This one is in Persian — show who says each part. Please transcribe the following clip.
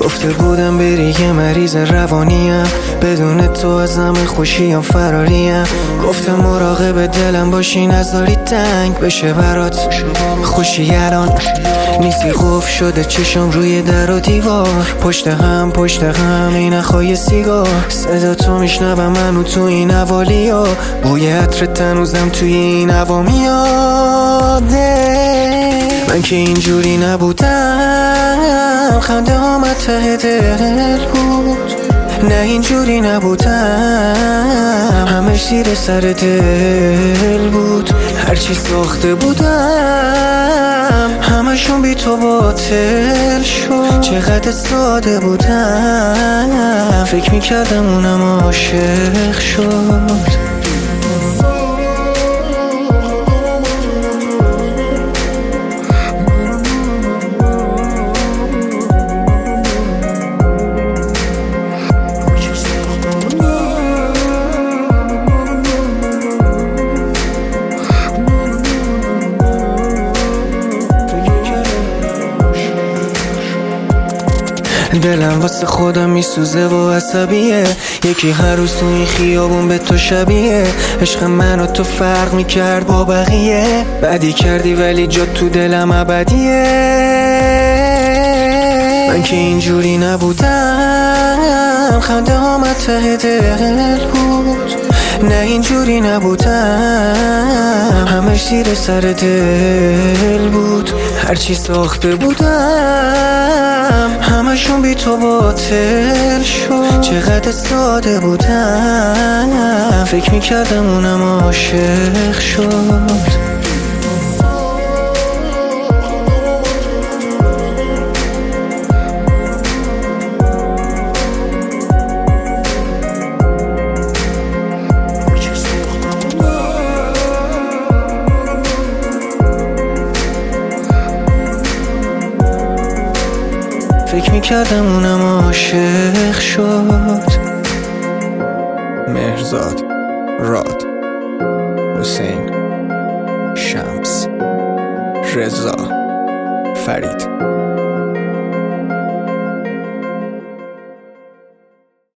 Speaker 1: گفته بودم بری که مریض روانیم، بدون تو از همه خوشیم فراریم. گفتم مراقب دلم باشی نذاری تنگ بشه برات خوشی. الان نیستی قفل شده چشم روی در و دیوار، پشت هم این نخوای سیگار. صدا تو میشنوم منو تو این حوالیا، بوی عطر تنوزم توی این هوا میاده. من که اینجوری نبودم، خنده آمد ته دل بود. نه اینجوری نبودم، همش زیر سر دل بود. هرچی ساخته بودم همشون بی تو باطل شد. چقدر ساده بودم، فکر میکردم اونم عاشق شد. دلم واسه خودم میسوزه و عصبیه، یکی هر روز تو این خیابون به تو شبیه. عشق منو تو فرق میکرد با بقیه، بدی کردی ولی جا تو دلم ابدیه. من که اینجوری نبودم، خنده آمد ته دل بود. نه اینجوری نبودم، همش زیر سر دل بود. هرچی ساخته بودم همشون بی تو باطل شد. چقدر ساده بودم، فکر میکردم اونم عاشق شد. فکر میکردم اونم عاشق شد. مهرزاد، راد، حسین، شمس، رضا، فرید.